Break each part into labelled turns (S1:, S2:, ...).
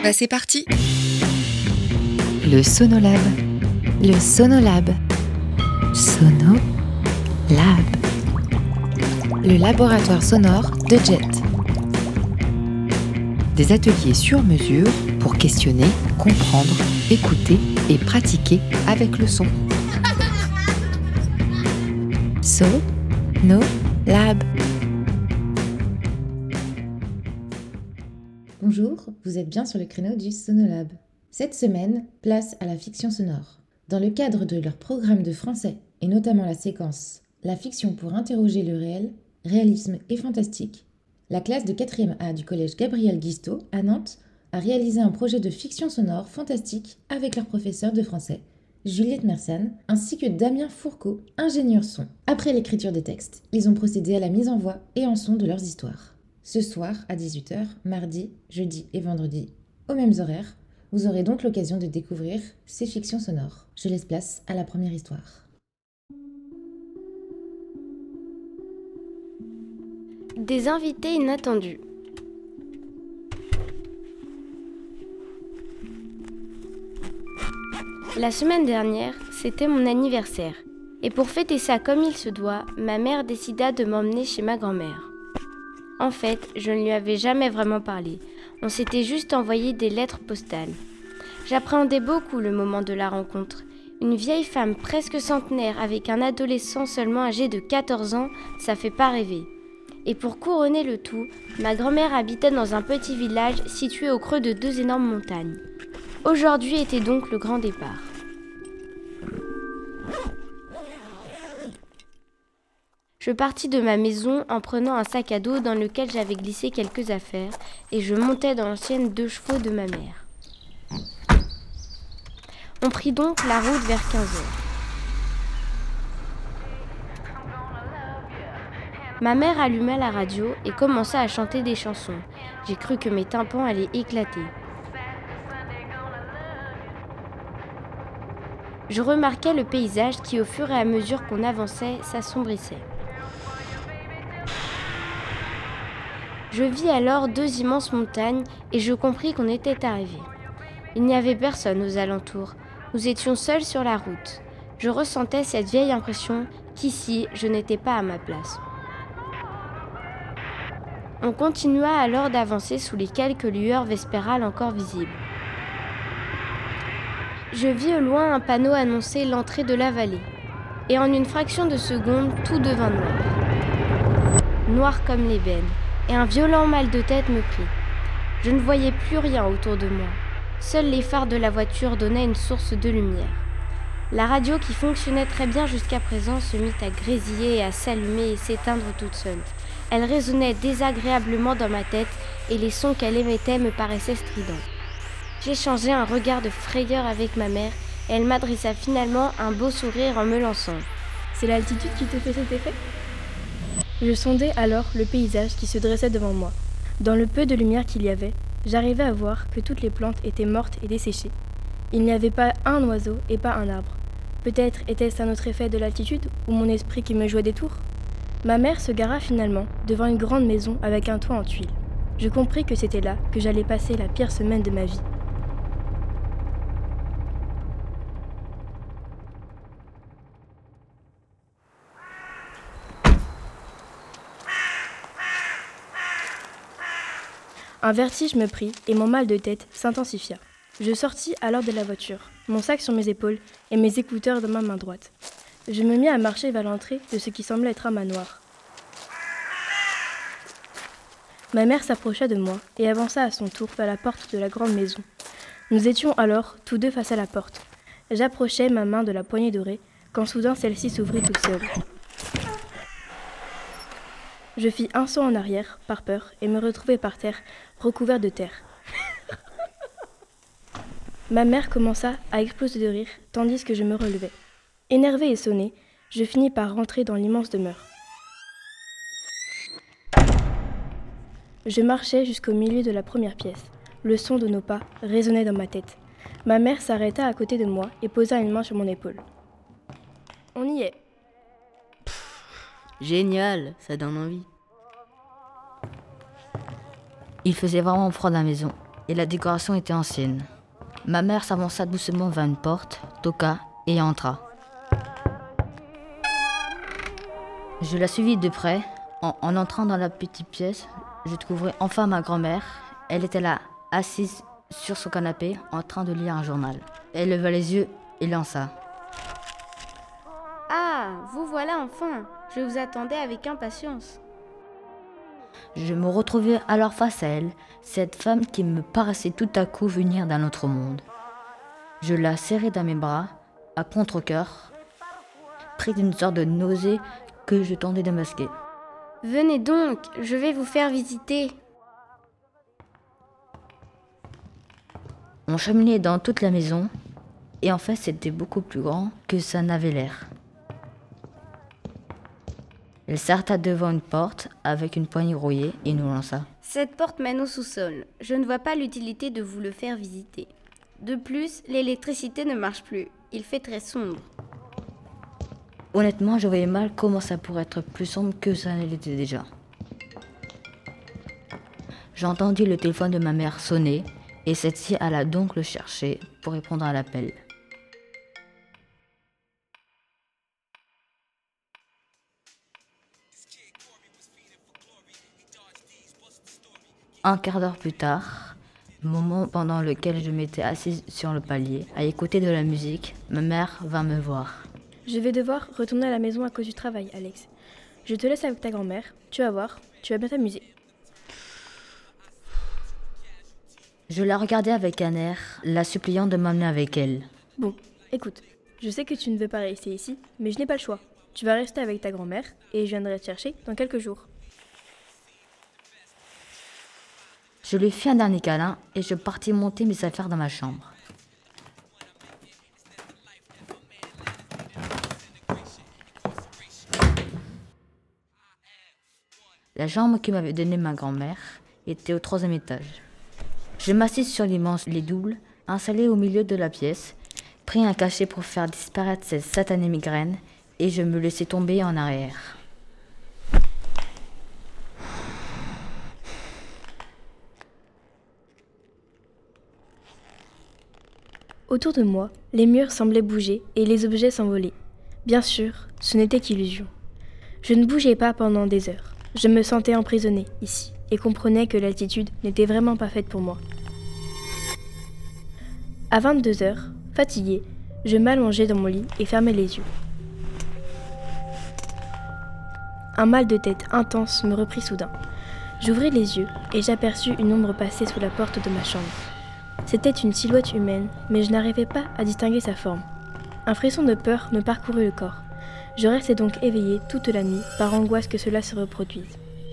S1: C'est parti.
S2: Le Sonolab. Le Sonolab. Sonolab. Le laboratoire sonore de Jet. Des ateliers sur mesure pour questionner, comprendre, écouter et pratiquer avec le son. Sonolab.
S3: Bonjour, vous êtes bien sur le créneau du Sonolab. Cette semaine, place à la fiction sonore. Dans le cadre de leur programme de français, et notamment la séquence « La fiction pour interroger le réel, réalisme et fantastique », la classe de 4e A du collège Gabriel Guisteau à Nantes a réalisé un projet de fiction sonore fantastique avec leur professeur de français, Juliette Mersan, ainsi que Damien Fourcault, ingénieur son. Après l'écriture des textes, ils ont procédé à la mise en voix et en son de leurs histoires. Ce soir, à 18h, mardi, jeudi et vendredi, aux mêmes horaires, vous aurez donc l'occasion de découvrir ces fictions sonores. Je laisse place à la première histoire.
S4: Des invités inattendus. La semaine dernière, c'était mon anniversaire. Et pour fêter ça comme il se doit, ma mère décida de m'emmener chez ma grand-mère. En fait, je ne lui avais jamais vraiment parlé. On s'était juste envoyé des lettres postales. J'appréhendais beaucoup le moment de la rencontre. Une vieille femme presque centenaire avec un adolescent seulement âgé de 14 ans, ça fait pas rêver. Et pour couronner le tout, ma grand-mère habitait dans un petit village situé au creux de 2 énormes montagnes. Aujourd'hui était donc le grand départ. Je partis de ma maison en prenant un sac à dos dans lequel j'avais glissé quelques affaires et je montais dans l'ancienne 2 chevaux de ma mère. On prit donc la route vers 15h. Ma mère alluma la radio et commença à chanter des chansons. J'ai cru que mes tympans allaient éclater. Je remarquais le paysage qui, au fur et à mesure qu'on avançait, s'assombrissait. Je vis alors 2 immenses montagnes et je compris qu'on était arrivé. Il n'y avait personne aux alentours. Nous étions seuls sur la route. Je ressentais cette vieille impression qu'ici, je n'étais pas à ma place. On continua alors d'avancer sous les quelques lueurs vespérales encore visibles. Je vis au loin un panneau annoncer l'entrée de la vallée. Et en une fraction de seconde, tout devint noir. Noir comme l'ébène. Et un violent mal de tête me prit. Je ne voyais plus rien autour de moi. Seuls les phares de la voiture donnaient une source de lumière. La radio qui fonctionnait très bien jusqu'à présent se mit à grésiller et à s'allumer et s'éteindre toute seule. Elle résonnait désagréablement dans ma tête et les sons qu'elle émettait me paraissaient stridents. J'échangeai un regard de frayeur avec ma mère et elle m'adressa finalement un beau sourire en me lançant. « C'est l'altitude qui te fait cet effet ?» Je sondais alors le paysage qui se dressait devant moi. Dans le peu de lumière qu'il y avait, j'arrivais à voir que toutes les plantes étaient mortes et desséchées. Il n'y avait pas un oiseau et pas un arbre. Peut-être était-ce un autre effet de l'altitude ou mon esprit qui me jouait des tours. Ma mère se gara finalement devant une grande maison avec un toit en tuiles. Je compris que c'était là que j'allais passer la pire semaine de ma vie. Un vertige me prit et mon mal de tête s'intensifia. Je sortis alors de la voiture, mon sac sur mes épaules et mes écouteurs dans ma main droite. Je me mis à marcher vers l'entrée de ce qui semblait être un manoir. Ma mère s'approcha de moi et avança à son tour vers la porte de la grande maison. Nous étions alors tous deux face à la porte. J'approchais ma main de la poignée dorée quand soudain celle-ci s'ouvrit toute seule. Je fis un saut en arrière, par peur, et me retrouvai par terre, recouvert de terre. Ma mère commença à exploser de rire, tandis que je me relevais. Énervée et sonnée, je finis par rentrer dans l'immense demeure. Je marchais jusqu'au milieu de la première pièce. Le son de nos pas résonnait dans ma tête. Ma mère s'arrêta à côté de moi et posa une main sur mon épaule. On y est.
S5: Génial, ça donne envie. Il faisait vraiment froid dans la maison.
S1: et la décoration était ancienne. Ma mère s'avança doucement vers une porte, toqua et entra. Je la suivis de près. En entrant dans la petite pièce, je trouverai enfin ma grand-mère. Elle était là, assise sur son canapé, en train de lire un journal. Elle leva les yeux et lança.
S4: « Ah, vous voilà enfin. Je vous attendais avec impatience. »
S1: Je me retrouvais alors face à elle, cette femme qui me paraissait tout à coup venir d'un autre monde. Je la serrai dans mes bras, à contre-cœur, pris d'une sorte de nausée que je tentais de masquer.
S4: « Venez donc, je vais vous faire visiter. »
S1: On cheminait dans toute la maison, et en fait c'était beaucoup plus grand que ça n'avait l'air. Elle s'arrêta devant une porte avec une poignée rouillée et nous lança.
S4: « Cette porte mène au sous-sol. Je ne vois pas l'utilité de vous le faire visiter. De plus, l'électricité ne marche plus. Il fait très sombre. »
S1: Honnêtement, je voyais mal comment ça pourrait être plus sombre que ça ne l'était déjà. J'entendis le téléphone de ma mère sonner et celle-ci alla donc le chercher pour répondre à l'appel. Un quart d'heure plus tard, moment pendant lequel je m'étais assise sur le palier à écouter de la musique, ma mère vint me voir.
S5: Je vais devoir retourner à la maison à cause du travail, Alex. Je te laisse avec ta grand-mère. Tu vas voir, tu vas bien t'amuser.
S1: Je la regardais avec un air, la suppliant de m'emmener avec elle.
S5: Bon, écoute, je sais que tu ne veux pas rester ici, mais je n'ai pas le choix. Tu vas rester avec ta grand-mère et je viendrai te chercher dans quelques jours.
S1: Je lui fis un dernier câlin et je partis monter mes affaires dans ma chambre. La chambre que m'avait donnée ma grand-mère était au 3e étage. Je m'assis sur l'immense lit double, installé au milieu de la pièce, pris un cachet pour faire disparaître cette satanée migraine et je me laissai tomber en arrière.
S5: Autour de moi, les murs semblaient bouger et les objets s'envolaient. Bien sûr, ce n'était qu'illusion. Je ne bougeais pas pendant des heures. Je me sentais emprisonnée ici et comprenais que l'altitude n'était vraiment pas faite pour moi. À 22h, fatiguée, je m'allongeai dans mon lit et fermai les yeux. Un mal de tête intense me reprit soudain. J'ouvris les yeux et j'aperçus une ombre passer sous la porte de ma chambre. C'était une silhouette humaine, mais je n'arrivais pas à distinguer sa forme. Un frisson de peur me parcourut le corps. Je restai donc éveillée toute la nuit par angoisse que cela se reproduise.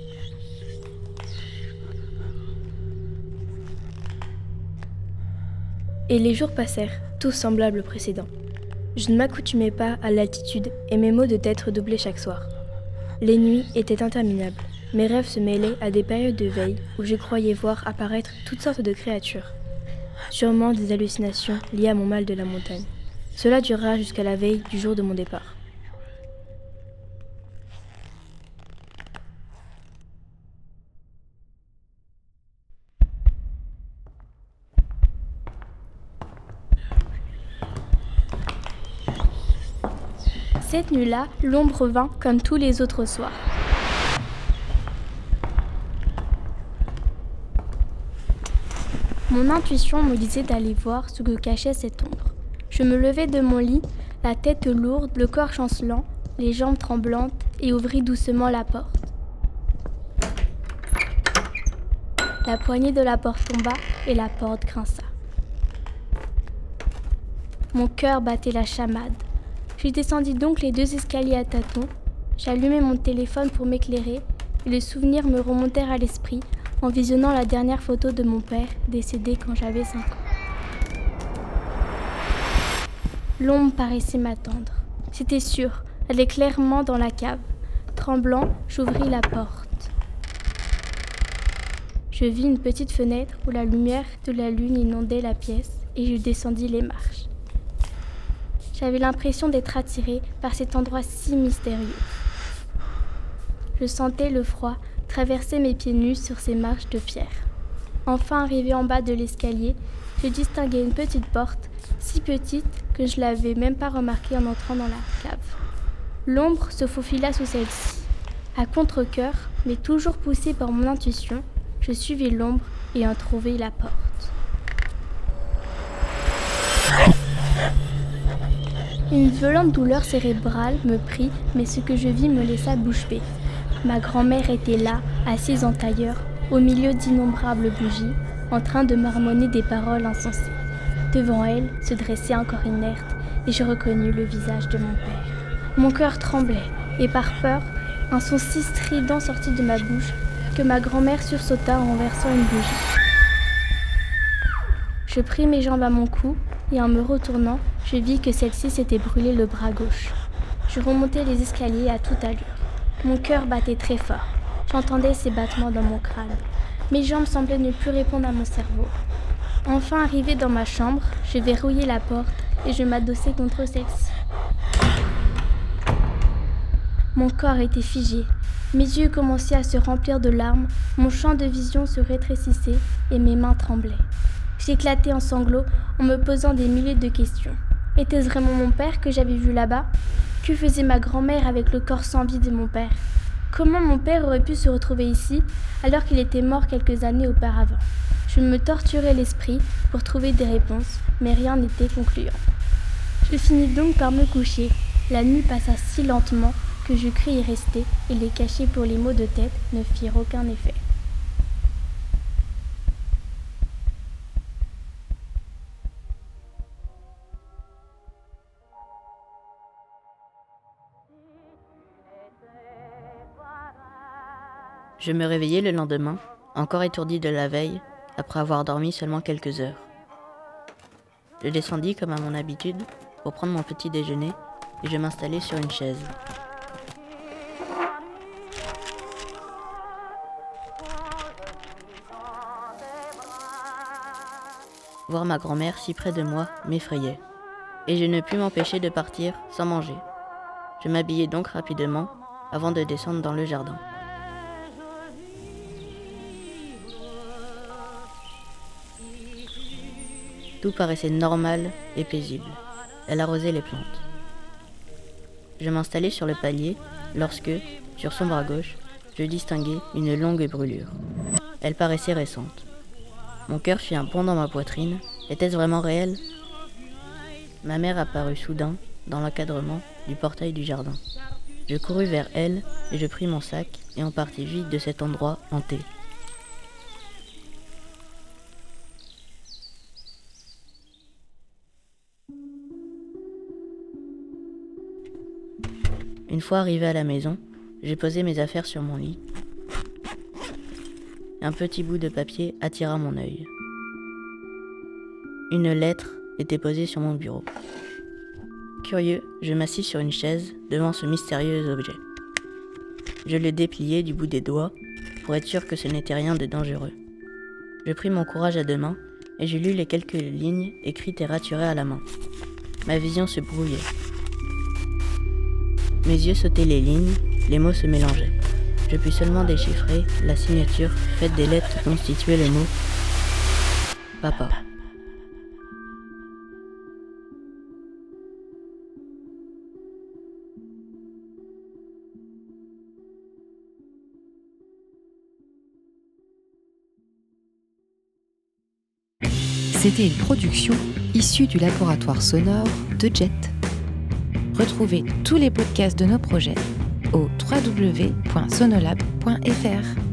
S5: Et les jours passèrent, tous semblables au précédent. Je ne m'accoutumais pas à l'altitude et mes maux de tête redoublaient chaque soir. Les nuits étaient interminables. Mes rêves se mêlaient à des périodes de veille où je croyais voir apparaître toutes sortes de créatures. Sûrement des hallucinations liées à mon mal de la montagne. Cela durera jusqu'à la veille du jour de mon départ.
S6: Cette nuit-là, l'ombre vint comme tous les autres soirs. Mon intuition me disait d'aller voir ce que cachait cette ombre. Je me levai de mon lit, la tête lourde, le corps chancelant, les jambes tremblantes, et ouvris doucement la porte. La poignée de la porte tomba et la porte grinça. Mon cœur battait la chamade. Je descendis donc les 2 escaliers à tâtons. J'allumai mon téléphone pour m'éclairer et les souvenirs me remontèrent à l'esprit en visionnant la dernière photo de mon père décédé quand j'avais 5 ans. L'ombre paraissait m'attendre. C'était sûr, elle est clairement dans la cave. Tremblant, j'ouvris la porte. Je vis une petite fenêtre où la lumière de la lune inondait la pièce et je descendis les marches. J'avais l'impression d'être attirée par cet endroit si mystérieux. Je sentais le froid traverser mes pieds nus sur ces marches de pierre. Enfin arrivé en bas de l'escalier, je distinguai une petite porte, si petite que je ne l'avais même pas remarquée en entrant dans la cave. L'ombre se faufila sous celle-ci. À contre-cœur, mais toujours poussée par mon intuition, je suivis l'ombre et en trouvai la porte. Une violente douleur cérébrale me prit, mais ce que je vis me laissa bouche bée. Ma grand-mère était là, assise en tailleur, au milieu d'innombrables bougies, en train de marmonner des paroles insensées. Devant elle se dressait un corps inerte, et je reconnus le visage de mon père. Mon cœur tremblait, et par peur, un son si strident sortit de ma bouche que ma grand-mère sursauta en renversant une bougie. Je pris mes jambes à mon cou, et en me retournant, je vis que celle-ci s'était brûlé le bras gauche. Je remontai les escaliers à toute allure. Mon cœur battait très fort. J'entendais ses battements dans mon crâne. Mes jambes semblaient ne plus répondre à mon cerveau. Enfin arrivé dans ma chambre, je verrouillai la porte et je m'adossai contre celle-ci. Mon corps était figé. Mes yeux commençaient à se remplir de larmes, mon champ de vision se rétrécissait et mes mains tremblaient. J'éclatai en sanglots en me posant des milliers de questions. Était-ce vraiment mon père que j'avais vu là-bas ? Que faisait ma grand-mère avec le corps sans vie de mon père ? Comment mon père aurait pu se retrouver ici alors qu'il était mort quelques années auparavant ? Je me torturais l'esprit pour trouver des réponses, mais rien n'était concluant. Je finis donc par me coucher. La nuit passa si lentement que je crus y rester et les cachets pour les maux de tête ne firent aucun effet.
S1: Je me réveillai le lendemain, encore étourdi de la veille, après avoir dormi seulement quelques heures. Je descendis comme à mon habitude pour prendre mon petit déjeuner et je m'installai sur une chaise. Voir ma grand-mère si près de moi m'effrayait, et je ne pus m'empêcher de partir sans manger. Je m'habillai donc rapidement avant de descendre dans le jardin. Tout paraissait normal et paisible. Elle arrosait les plantes. Je m'installai sur le palier lorsque, sur son bras gauche, je distinguai une longue brûlure. Elle paraissait récente. Mon cœur fit un bond dans ma poitrine. Était-ce vraiment réel ? Ma mère apparut soudain dans l'encadrement du portail du jardin. Je courus vers elle et je pris mon sac et on partit vite de cet endroit hanté. Une fois arrivé à la maison, j'ai posé mes affaires sur mon lit. Un petit bout de papier attira mon œil. Une lettre était posée sur mon bureau. Curieux, je m'assis sur une chaise devant ce mystérieux objet. Je le dépliai du bout des doigts pour être sûr que ce n'était rien de dangereux. Je pris mon courage à deux mains et je lus les quelques lignes écrites et raturées à la main. Ma vision se brouillait. Mes yeux sautaient les lignes, les mots se mélangeaient. Je pus seulement déchiffrer la signature faite des lettres qui constituaient le mot « Papa ».
S2: C'était une production issue du laboratoire sonore de Jet.
S3: Retrouvez tous les podcasts de nos projets au www.sonolab.fr.